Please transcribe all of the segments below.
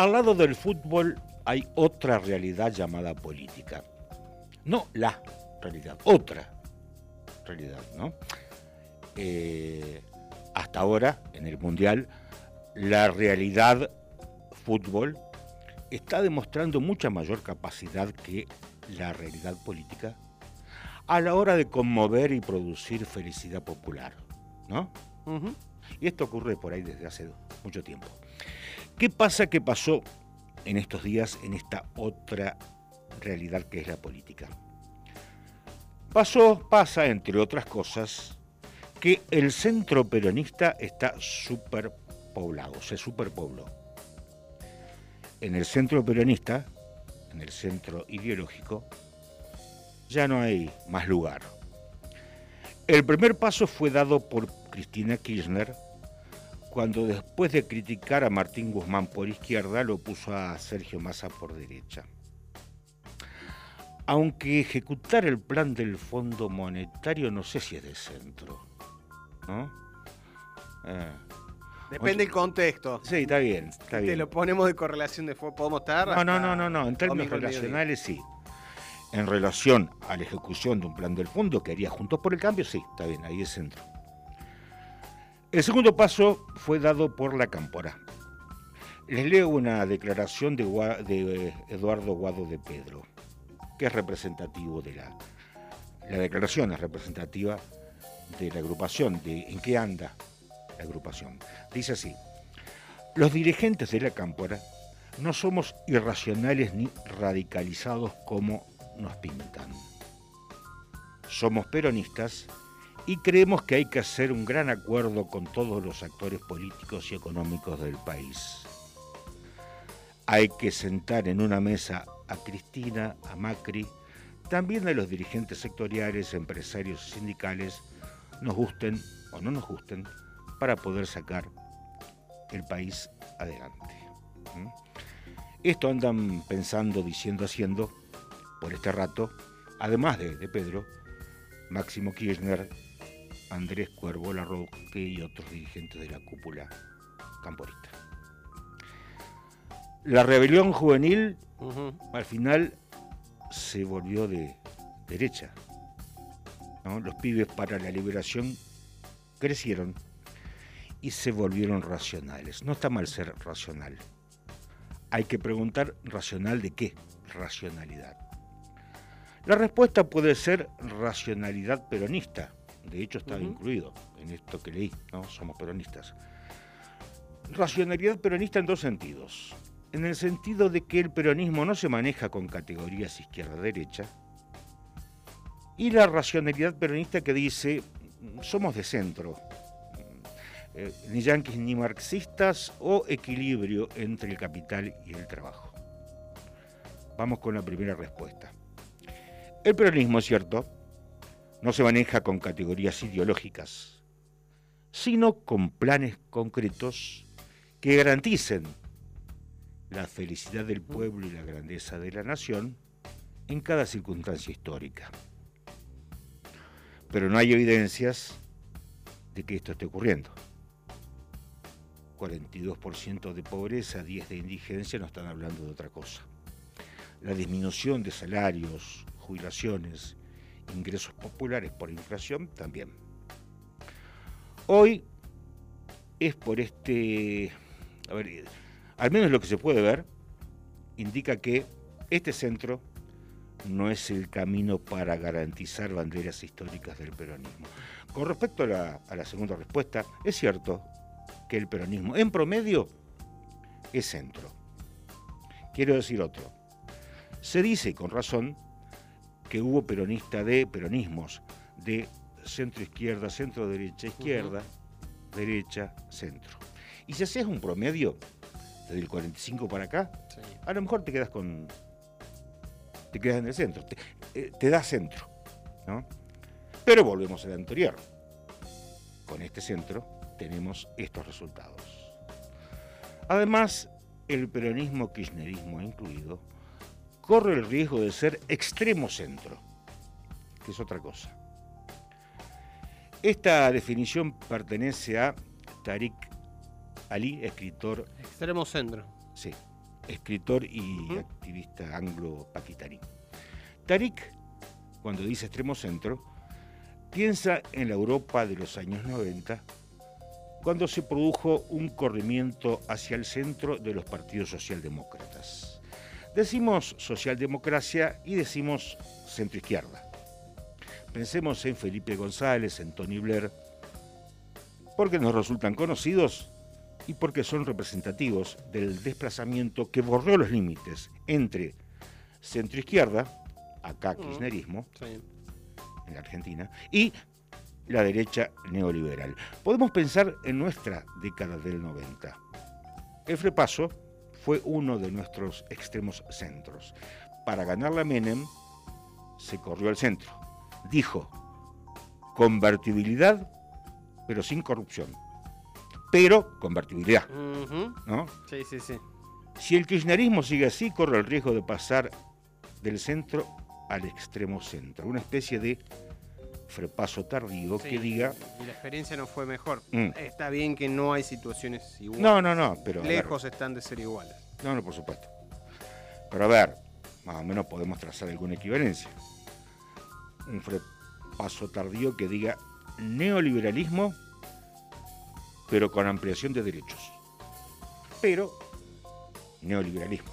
Al lado del fútbol hay otra realidad llamada política. No la realidad, otra realidad, ¿no? Hasta ahora, en el Mundial, la realidad fútbol está demostrando mucha mayor capacidad que la realidad política a la hora de conmover y producir felicidad popular, ¿no? Ujú. Y esto ocurre por ahí desde hace mucho tiempo. ¿Qué pasa que pasó en estos días en esta otra realidad que es la política? Pasa, entre otras cosas, que el centro peronista está superpoblado, se superpobló. En el centro peronista, en el centro ideológico, ya no hay más lugar. El primer paso fue dado por Cristina Kirchner cuando, después de criticar a Martín Guzmán por izquierda, lo puso a Sergio Massa por derecha. Aunque ejecutar el plan del Fondo Monetario no sé si es de centro, ¿no? Depende del contexto. Sí, está bien, está Te bien. lo ponemos de correlación de podemos estar. No, en términos domingo al mediodía. relacionales sí. En relación a la ejecución de un plan del fondo que haría Juntos por el Cambio, sí, está bien, ahí es centro. El segundo paso fue dado por la Cámpora. Les leo una declaración de Eduardo Guado de Pedro, que es representativo de la declaración es representativa de la agrupación, de en qué anda la agrupación. Dice así: los dirigentes de la Cámpora no somos irracionales ni radicalizados como nos pintan. Somos peronistas y creemos que hay que hacer un gran acuerdo con todos los actores políticos y económicos del país. Hay que sentar en una mesa a Cristina, a Macri, también a los dirigentes sectoriales, empresarios y sindicales, nos gusten o no nos gusten, para poder sacar el país adelante. Esto andan pensando, diciendo, haciendo por este rato, además de Pedro, Máximo Kirchner, Andrés Cuervo Larroque y otros dirigentes de la cúpula camporista. La rebelión juvenil al final se volvió de derecha, ¿no? Los pibes para la liberación crecieron y se volvieron racionales. No está mal ser racional. Hay que preguntar, ¿racional de qué? Racionalidad. La respuesta puede ser racionalidad peronista. De hecho, estaba incluido en esto que leí, ¿no? Somos peronistas. Racionalidad peronista en dos sentidos. En el sentido de que el peronismo no se maneja con categorías izquierda-derecha. Y la racionalidad peronista que dice, somos de centro. Ni yanquis ni marxistas, o equilibrio entre el capital y el trabajo. Vamos con la primera respuesta. El peronismo, es cierto, no se maneja con categorías ideológicas, sino con planes concretos que garanticen la felicidad del pueblo y la grandeza de la nación en cada circunstancia histórica. Pero no hay evidencias de que esto esté ocurriendo. 42% de pobreza, 10% de indigencia, no están hablando de otra cosa. La disminución de salarios, jubilaciones, ingresos populares por inflación, también. Hoy es por al menos lo que se puede ver, indica que este centro no es el camino para garantizar banderas históricas del peronismo. Con respecto a la segunda respuesta, es cierto que el peronismo, en promedio, es centro. Quiero decir otro. Se dice, con razón, que hubo peronismos de centro-izquierda, centro-derecha, izquierda, derecha, centro. Y si haces un promedio, desde el 45 para acá, sí, a lo mejor te quedas en el centro, te da centro, ¿no? Pero volvemos al anterior. Con este centro tenemos estos resultados. Además, el peronismo, kirchnerismo incluido, corre el riesgo de ser extremo centro, que es otra cosa. Esta definición pertenece a Tariq Ali, escritor. Extremo centro. Sí, escritor y activista anglo-pakistaní. Tariq, cuando dice extremo centro, piensa en la Europa de los años 90, cuando se produjo un corrimiento hacia el centro de los partidos socialdemócratas. Decimos socialdemocracia y decimos centroizquierda. Pensemos en Felipe González, en Tony Blair, porque nos resultan conocidos y porque son representativos del desplazamiento que borró los límites entre centroizquierda, acá kirchnerismo, Sí. en la Argentina, y la derecha neoliberal. Podemos pensar en nuestra década del 90. El Frepaso fue uno de nuestros extremos centros. Para ganar a Menem, se corrió al centro. Dijo, convertibilidad, pero sin corrupción. Pero convertibilidad, ¿no? Sí, sí, sí. Si el kirchnerismo sigue así, corre el riesgo de pasar del centro al extremo centro. Una especie de frepaso tardío Sí, que diga... Y la experiencia no fue mejor. Mm. Está bien que no hay situaciones iguales. No, pero... Lejos están de ser iguales. No, por supuesto. Pero a ver, más o menos podemos trazar alguna equivalencia. Un frepaso tardío que diga neoliberalismo, pero con ampliación de derechos. Pero neoliberalismo.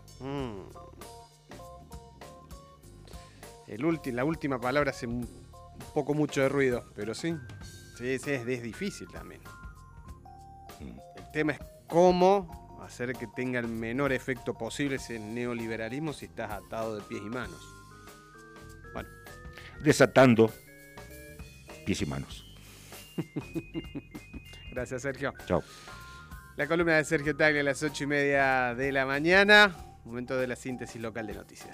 La última palabra hace un poco mucho de ruido, pero sí. Sí, es difícil también. El tema es cómo hacer que tenga el menor efecto posible ese neoliberalismo si estás atado de pies y manos. Bueno. Desatando pies y manos. Gracias, Sergio. Chao. La columna de Sergio Taglia a las 8:30 de la mañana. Momento de la síntesis local de noticias.